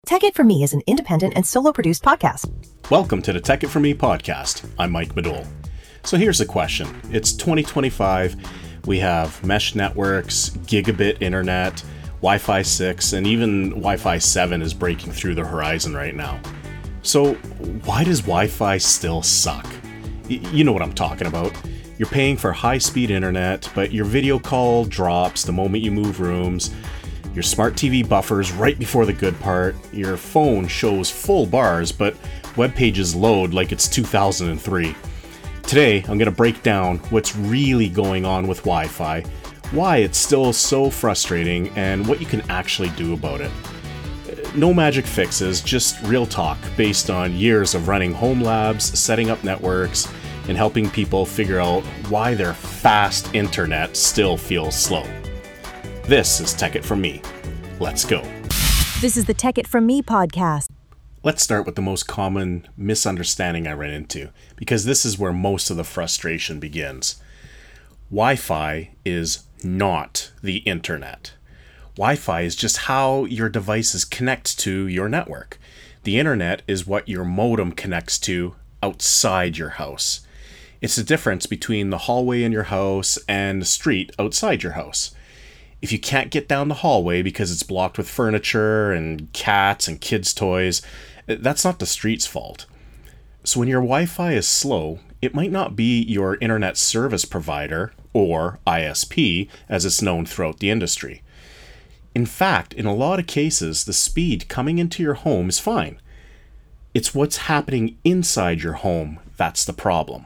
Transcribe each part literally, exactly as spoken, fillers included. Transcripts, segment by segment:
Tech It For Me is an independent and solo-produced podcast. Welcome to the Tech It For Me podcast. I'm Mike Madole. So here's the question. It's twenty twenty-five. We have mesh networks, gigabit internet, Wi-Fi six, and even Wi-Fi seven is breaking through the horizon right now. So why does Wi-Fi still suck? Y- you know what I'm talking about. You're paying for high-speed internet, but your video call drops the moment you move rooms. Your smart T V buffers right before the good part. Your phone shows full bars, but web pages load like it's two thousand three. Today, I'm going to break down what's really going on with Wi-Fi, why it's still so frustrating, and what you can actually do about it. No magic fixes, just real talk based on years of running home labs, setting up networks, and helping people figure out why their fast internet still feels slow. This is Tech It For Me. Let's go. This is the Tech It For Me podcast. Let's start with the most common misunderstanding I ran into, because this is where most of the frustration begins. Wi-Fi is not the internet. Wi-Fi is just how your devices connect to your network. The internet is what your modem connects to outside your house. It's the difference between the hallway in your house and the street outside your house. If you can't get down the hallway because it's blocked with furniture and cats and kids' toys, that's not the street's fault. So when your Wi-Fi is slow, it might not be your internet service provider, or I S P, as it's known throughout the industry. In fact, in a lot of cases, the speed coming into your home is fine. It's what's happening inside your home that's the problem.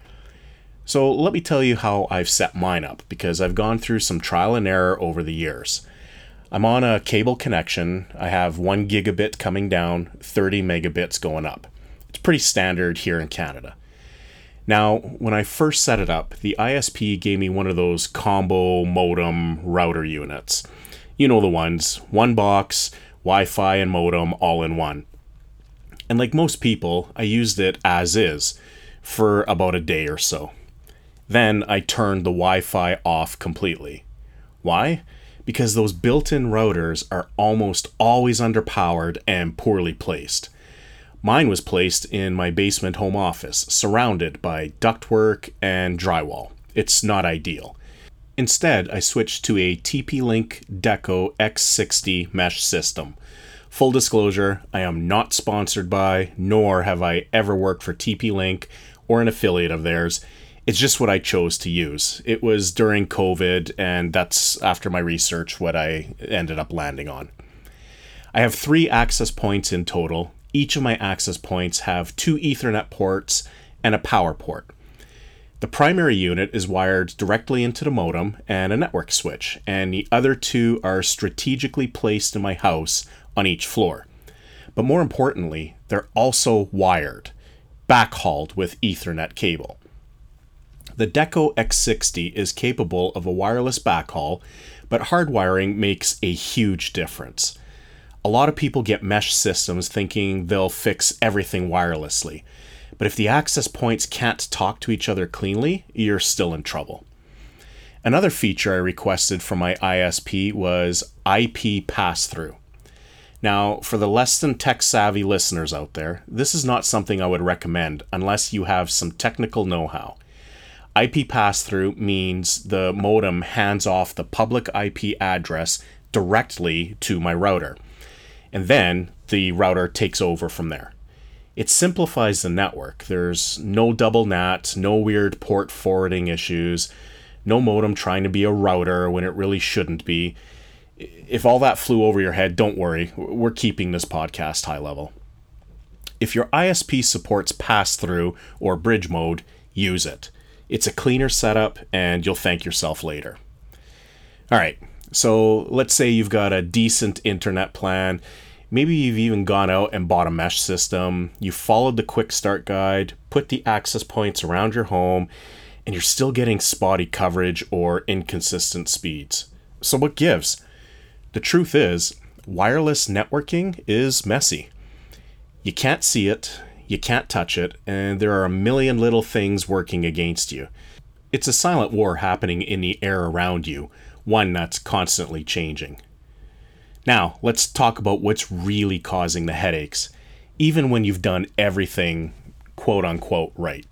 So let me tell you how I've set mine up, because I've gone through some trial and error over the years. I'm on a cable connection. I have one gigabit coming down, thirty megabits going up. It's pretty standard here in Canada. Now, when I first set it up, the I S P gave me one of those combo modem router units. You know the ones, one box, Wi-Fi and modem all in one. And like most people, I used it as is for about a day or so. Then I turned the Wi-Fi off completely. Why? Because those built-in routers are almost always underpowered and poorly placed. Mine was placed in my basement home office, surrounded by ductwork and drywall. It's not ideal. Instead, I switched to a T P-Link Deco X sixty mesh system. Full disclosure, I am not sponsored by, nor have I ever worked for T P-Link or an affiliate of theirs. It's just what I chose to use. It was during COVID, and that's, after my research, what I ended up landing on. I have three access points in total. Each of my access points have two Ethernet ports and a power port. The primary unit is wired directly into the modem and a network switch, and the other two are strategically placed in my house on each floor. But more importantly, they're also wired, backhauled with Ethernet cable. The Deco X sixty is capable of a wireless backhaul, but hardwiring makes a huge difference. A lot of people get mesh systems thinking they'll fix everything wirelessly, but if the access points can't talk to each other cleanly, you're still in trouble. Another feature I requested from my I S P was I P pass-through. Now, for the less than tech-savvy listeners out there, this is not something I would recommend unless you have some technical know-how. I P pass-through means the modem hands off the public I P address directly to my router, and then the router takes over from there. It simplifies the network. There's no double N A T, no weird port forwarding issues, no modem trying to be a router when it really shouldn't be. If all that flew over your head, don't worry, we're keeping this podcast high level. If your I S P supports pass-through or bridge mode, use it. It's a cleaner setup, and you'll thank yourself later. All right, so let's say you've got a decent internet plan. Maybe you've even gone out and bought a mesh system. You followed the quick start guide, put the access points around your home, and you're still getting spotty coverage or inconsistent speeds. So what gives? The truth is, wireless networking is messy. You can't see it. You can't touch it, and there are a million little things working against you. It's a silent war happening in the air around you, one that's constantly changing. Now, let's talk about what's really causing the headaches, even when you've done everything quote unquote right.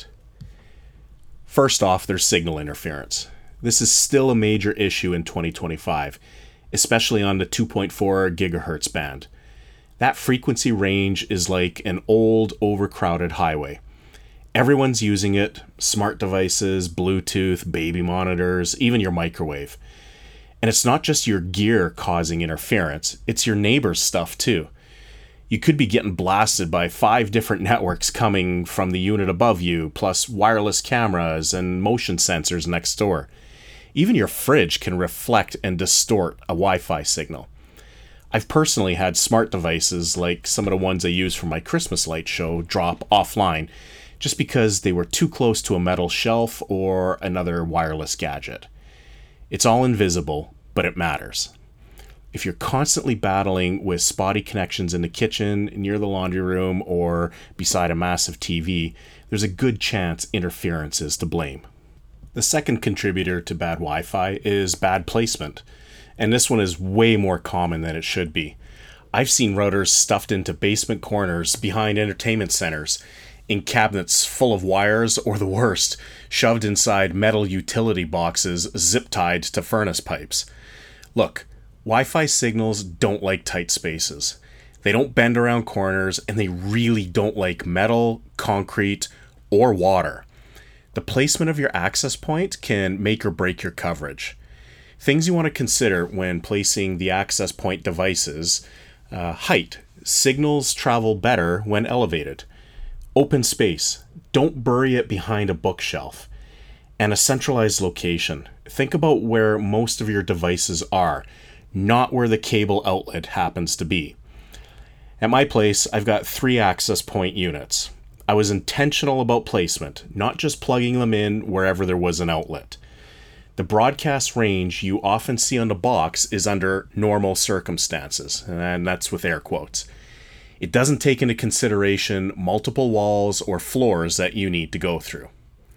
First off, there's signal interference. This is still a major issue in twenty twenty-five, especially on the two point four gigahertz band. That frequency range is like an old, overcrowded highway. Everyone's using it, smart devices, Bluetooth, baby monitors, even your microwave. And it's not just your gear causing interference, it's your neighbor's stuff too. You could be getting blasted by five different networks coming from the unit above you, plus wireless cameras and motion sensors next door. Even your fridge can reflect and distort a Wi-Fi signal. I've personally had smart devices, like some of the ones I use for my Christmas light show, drop offline just because they were too close to a metal shelf or another wireless gadget. It's all invisible, but it matters. If you're constantly battling with spotty connections in the kitchen, near the laundry room, or beside a massive T V, there's a good chance interference is to blame. The second contributor to bad Wi-Fi is bad placement, and this one is way more common than it should be. I've seen routers stuffed into basement corners behind entertainment centers, in cabinets full of wires, or the worst, shoved inside metal utility boxes zip-tied to furnace pipes. Look, Wi-Fi signals don't like tight spaces. They don't bend around corners, and they really don't like metal, concrete, or water. The placement of your access point can make or break your coverage. Things you want to consider when placing the access point devices: uh, height. Signals travel better when elevated. Open space. Don't bury it behind a bookshelf. And a centralized location. Think about where most of your devices are, not where the cable outlet happens to be. At my place, I've got three access point units. I was intentional about placement, not just plugging them in wherever there was an outlet. The broadcast range you often see on the box is under normal circumstances, and that's with air quotes. It doesn't take into consideration multiple walls or floors that you need to go through.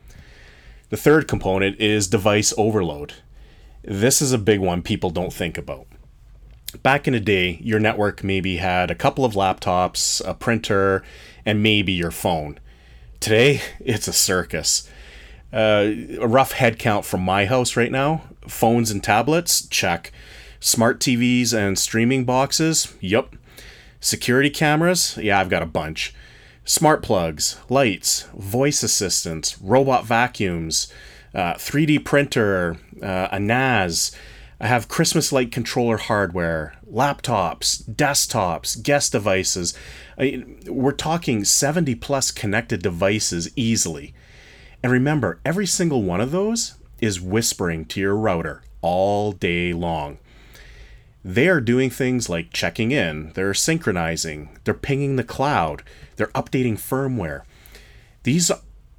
The third component is device overload. This is a big one people don't think about. Back in the day, your network maybe had a couple of laptops, a printer, and maybe your phone. Today, it's a circus. Uh, a rough head count from my house right now: phones and tablets, check. Smart T Vs and streaming boxes, yup. Security cameras, yeah, I've got a bunch. Smart plugs, lights, voice assistants, robot vacuums, uh, three D printer, uh, a N A S. I have Christmas light controller hardware, laptops, desktops, guest devices. I, we're talking seventy plus connected devices easily. And remember, every single one of those is whispering to your router all day long. They are doing things like checking in, they're synchronizing, they're pinging the cloud, they're updating firmware. These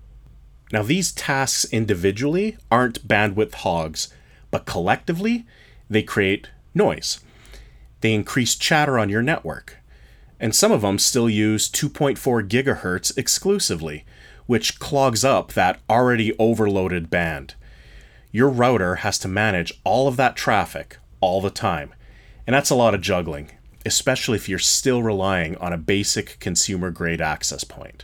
Now these tasks individually aren't bandwidth hogs, but collectively they create noise. They increase chatter on your network. And some of them still use two point four gigahertz exclusively, which clogs up that already overloaded band. Your router has to manage all of that traffic all the time. And that's a lot of juggling, especially if you're still relying on a basic consumer-grade access point.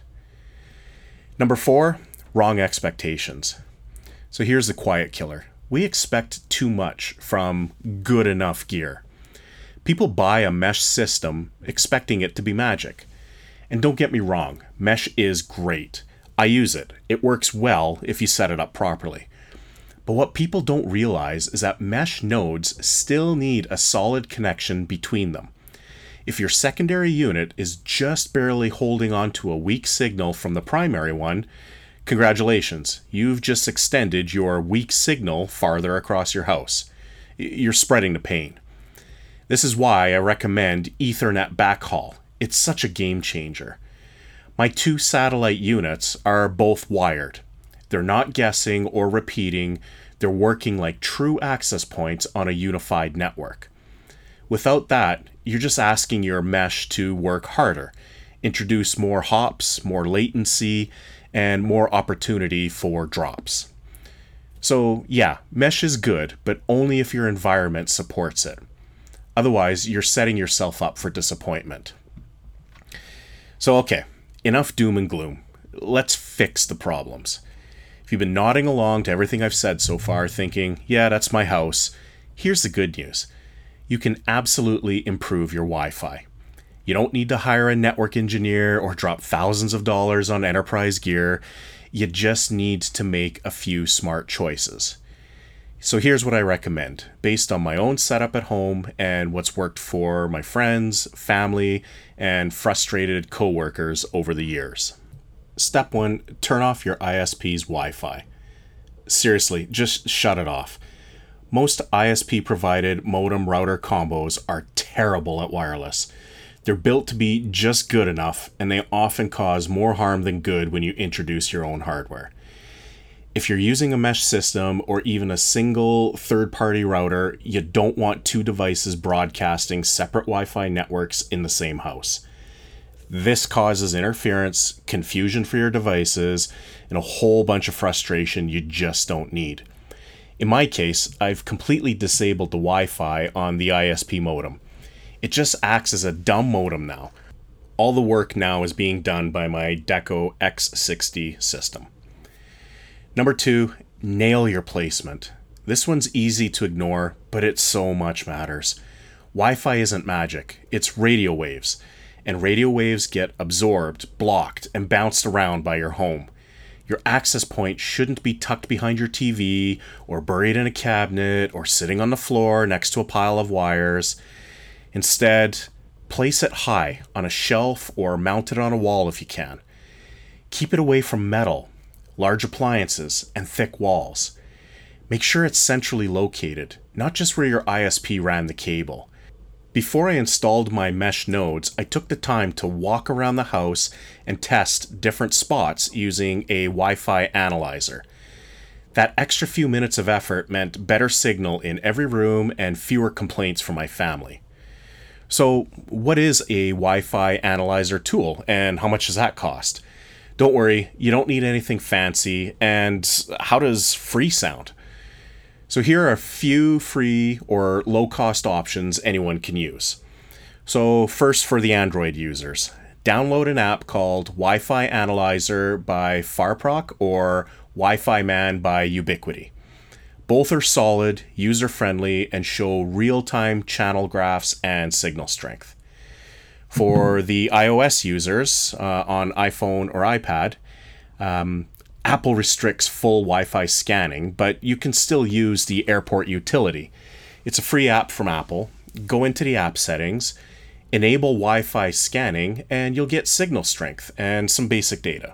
Number four, wrong expectations. So here's the quiet killer. We expect too much from good enough gear. People buy a mesh system expecting it to be magic. And don't get me wrong, mesh is great. I use it. It works well if you set it up properly. But what people don't realize is that mesh nodes still need a solid connection between them. If your secondary unit is just barely holding on to a weak signal from the primary one, congratulations, you've just extended your weak signal farther across your house. You're spreading the pain. This is why I recommend Ethernet backhaul. It's such a game changer. My two satellite units are both wired. They're not guessing or repeating. They're working like true access points on a unified network. Without that, you're just asking your mesh to work harder, introduce more hops, more latency, and more opportunity for drops. So yeah, mesh is good, but only if your environment supports it. Otherwise, you're setting yourself up for disappointment. So, okay, enough doom and gloom. Let's fix the problems. If you've been nodding along to everything I've said so far, thinking, yeah, that's my house, here's the good news. You can absolutely improve your Wi-Fi. You don't need to hire a network engineer or drop thousands of dollars on enterprise gear. You just need to make a few smart choices. So here's what I recommend, based on my own setup at home and what's worked for my friends, family, and frustrated coworkers over the years. Step one, turn off your I S P's Wi-Fi. Seriously, just shut it off. Most I S P-provided modem router combos are terrible at wireless. They're built to be just good enough, and they often cause more harm than good when you introduce your own hardware. If you're using a mesh system or even a single third-party router, you don't want two devices broadcasting separate Wi-Fi networks in the same house. This causes interference, confusion for your devices, and a whole bunch of frustration you just don't need. In my case, I've completely disabled the Wi-Fi on the I S P modem. It just acts as a dumb modem now. All the work now is being done by my Deco X sixty system. Number two, nail your placement. This one's easy to ignore, but it so much matters. Wi-Fi isn't magic, it's radio waves, and radio waves get absorbed, blocked, and bounced around by your home. Your access point shouldn't be tucked behind your T V, or buried in a cabinet, or sitting on the floor next to a pile of wires. Instead, place it high on a shelf or mount it on a wall if you can. Keep it away from metal, large appliances, and thick walls. Make sure it's centrally located, not just where your I S P ran the cable. Before I installed my mesh nodes, I took the time to walk around the house and test different spots using a Wi-Fi analyzer. That extra few minutes of effort meant better signal in every room and fewer complaints from my family. So, what is a Wi-Fi analyzer tool, and how much does that cost? Don't worry, you don't need anything fancy, and how does free sound? So here are a few free or low-cost options anyone can use. So first, for the Android users, download an app called Wi-Fi Analyzer by Farproc or Wi-Fi Man by Ubiquiti. Both are solid, user-friendly, and show real-time channel graphs and signal strength. For the iOS users uh, on iPhone or iPad, um, Apple restricts full Wi-Fi scanning, but you can still use the Airport utility. It's a free app from Apple. Go into the app settings, enable Wi-Fi scanning, and you'll get signal strength and some basic data.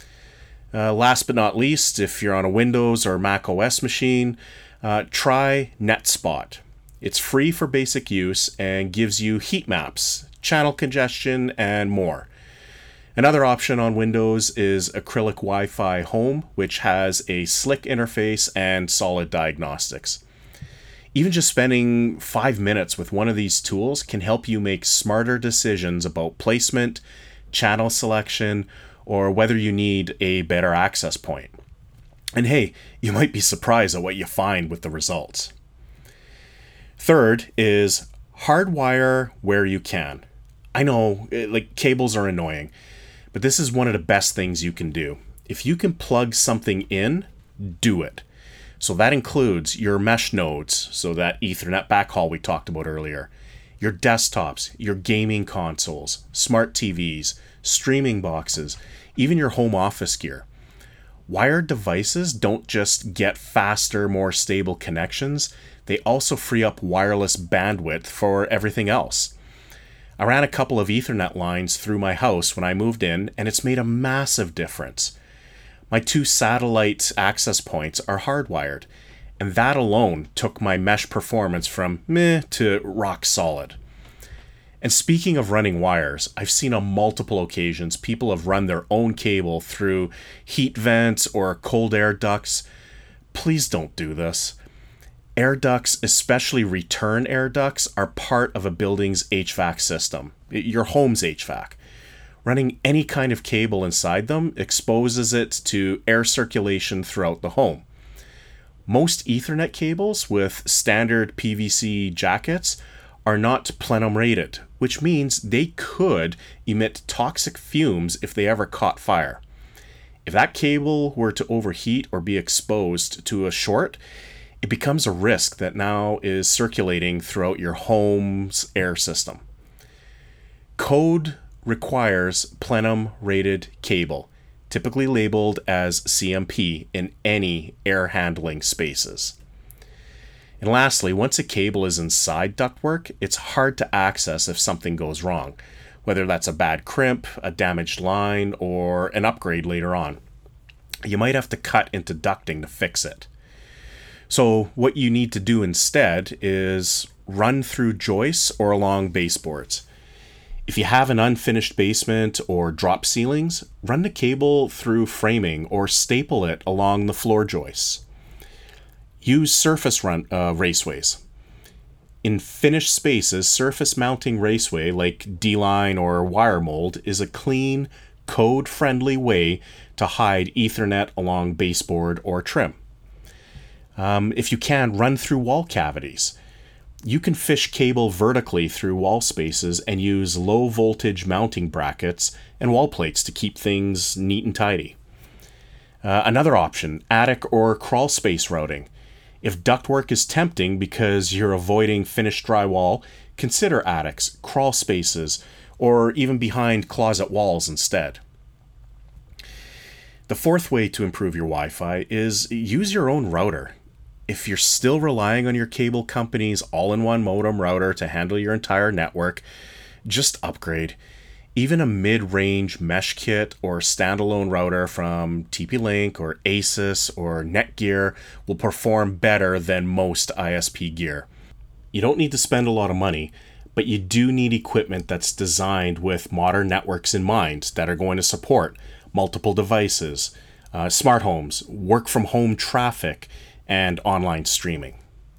Uh, last but not least, if you're on a Windows or Mac O S machine, uh, try NetSpot. It's free for basic use and gives you heat maps, channel congestion, and more. Another option on Windows is Acrylic Wi-Fi Home, which has a slick interface and solid diagnostics. Even just spending five minutes with one of these tools can help you make smarter decisions about placement, channel selection, or whether you need a better access point. And hey, you might be surprised at what you find with the results. Third is hardwire where you can. I know, like, cables are annoying, but this is one of the best things you can do. If you can plug something in, do it. So that includes your mesh nodes, so that Ethernet backhaul we talked about earlier, your desktops, your gaming consoles, smart T Vs, streaming boxes, even your home office gear. Wired devices don't just get faster, more stable connections, they also free up wireless bandwidth for everything else. I ran a couple of Ethernet lines through my house when I moved in, and it's made a massive difference. My two satellite access points are hardwired, and that alone took my mesh performance from meh to rock solid. And speaking of running wires, I've seen on multiple occasions people have run their own cable through heat vents or cold air ducts. Please don't do this. Air ducts, especially return air ducts, are part of a building's H V A C system, your home's H V A C. Running any kind of cable inside them exposes it to air circulation throughout the home. Most Ethernet cables with standard P V C jackets are not plenum rated, which means they could emit toxic fumes if they ever caught fire. If that cable were to overheat or be exposed to a short, it becomes a risk that now is circulating throughout your home's air system. Code requires plenum rated cable, typically labeled as C M P, in any air handling spaces. And lastly, once a cable is inside ductwork, it's hard to access if something goes wrong, whether that's a bad crimp, a damaged line, or an upgrade later on. You might have to cut into ducting to fix it. So what you need to do instead is run through joists or along baseboards. If you have an unfinished basement or drop ceilings, run the cable through framing or staple it along the floor joists. Use surface run uh, raceways. In finished spaces, surface mounting raceway like D-line or wire mold is a clean, code-friendly way to hide Ethernet along baseboard or trim. Um, if you can, run through wall cavities. You can fish cable vertically through wall spaces and use low voltage mounting brackets and wall plates to keep things neat and tidy. Uh, another option, attic or crawl space routing. If ductwork is tempting because you're avoiding finished drywall, consider attics, crawl spaces, or even behind closet walls instead. The fourth way to improve your Wi-Fi is use your own router. If you're still relying on your cable company's all-in-one modem router to handle your entire network, just upgrade. Even a mid-range mesh kit or standalone router from T P-Link or Asus or Netgear will perform better than most I S P gear. You don't need to spend a lot of money, but you do need equipment that's designed with modern networks in mind that are going to support multiple devices, uh, smart homes, work-from-home traffic, and online streaming.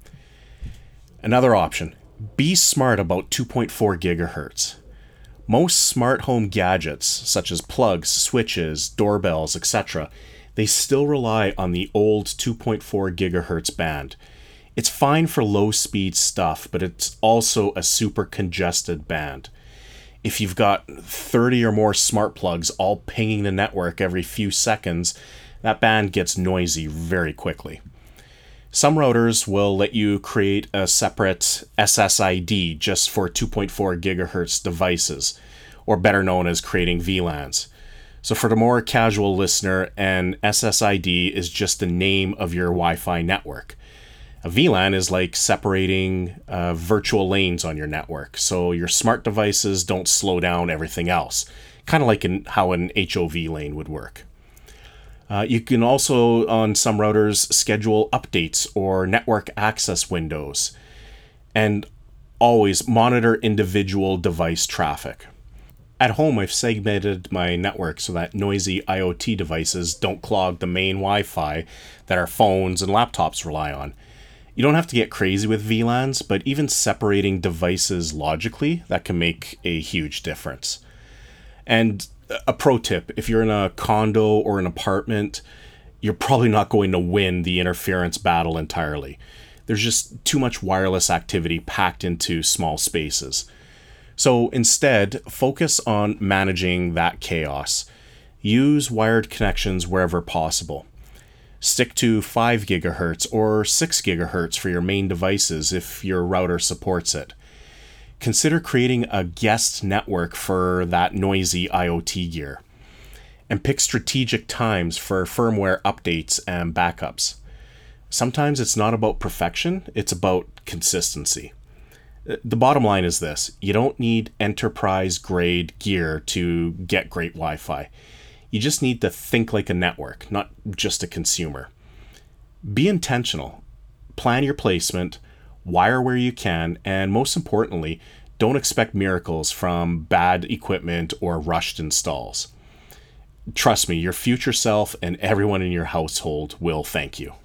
Another option, be smart about two point four gigahertz. Most smart home gadgets, such as plugs, switches, doorbells, et cetera, they still rely on the old two point four gigahertz band. It's fine for low-speed stuff, but it's also a super congested band. If you've got thirty or more smart plugs all pinging the network every few seconds, that band gets noisy very quickly. Some routers will let you create a separate S S I D just for two point four gigahertz devices, or better known as creating V LANs. So for the more casual listener, an S S I D is just the name of your Wi-Fi network. A V LAN is like separating uh, virtual lanes on your network, so your smart devices don't slow down everything else, kind of like in, how an H O V lane would work. Uh, you can also, on some routers, schedule updates or network access windows, and always monitor individual device traffic. At home, I've segmented my network so that noisy IoT devices don't clog the main Wi-Fi that our phones and laptops rely on. You don't have to get crazy with V LANs, but even separating devices logically, that can make a huge difference. And a pro tip, if you're in a condo or an apartment, you're probably not going to win the interference battle entirely. There's just too much wireless activity packed into small spaces. So instead, focus on managing that chaos. Use wired connections wherever possible. Stick to five gigahertz or six gigahertz for your main devices if your router supports it. Consider creating a guest network for that noisy IoT gear. And pick strategic times for firmware updates and backups. Sometimes it's not about perfection, it's about consistency. The bottom line is this: you don't need enterprise-grade gear to get great Wi-Fi. You just need to think like a network, not just a consumer. Be intentional. Plan your placement, wire where you can, and most importantly, don't expect miracles from bad equipment or rushed installs. Trust me, your future self and everyone in your household will thank you.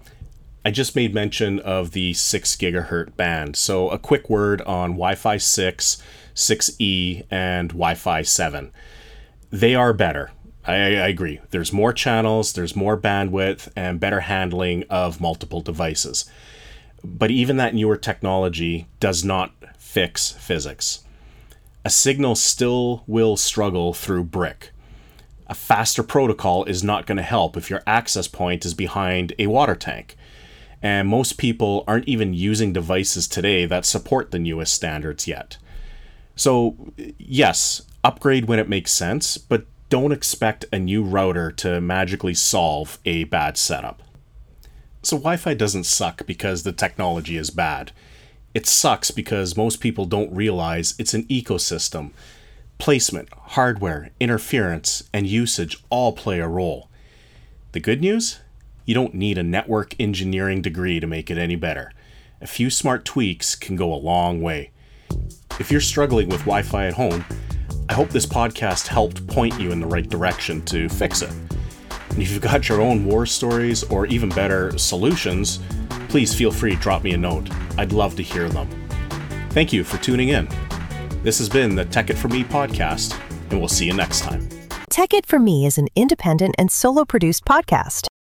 I just made mention of the six gigahertz band, so a quick word on Wi-Fi six, six E, and Wi-Fi seven. They are better. I, I agree. There's more channels, there's more bandwidth, and better handling of multiple devices. But even that newer technology does not fix physics. A signal still will struggle through brick. A faster protocol is not going to help if your access point is behind a water tank. And most people aren't even using devices today that support the newest standards yet. So, yes, upgrade when it makes sense, but don't expect a new router to magically solve a bad setup. So Wi-Fi doesn't suck because the technology is bad. It sucks because most people don't realize it's an ecosystem. Placement, hardware, interference, and usage all play a role. The good news? You don't need a network engineering degree to make it any better. A few smart tweaks can go a long way. If you're struggling with Wi-Fi at home, I hope this podcast helped point you in the right direction to fix it. And if you've got your own war stories or even better, solutions, please feel free to drop me a note. I'd love to hear them. Thank you for tuning in. This has been the Tech It For Me podcast, and we'll see you next time. Tech It For Me is an independent and solo-produced podcast.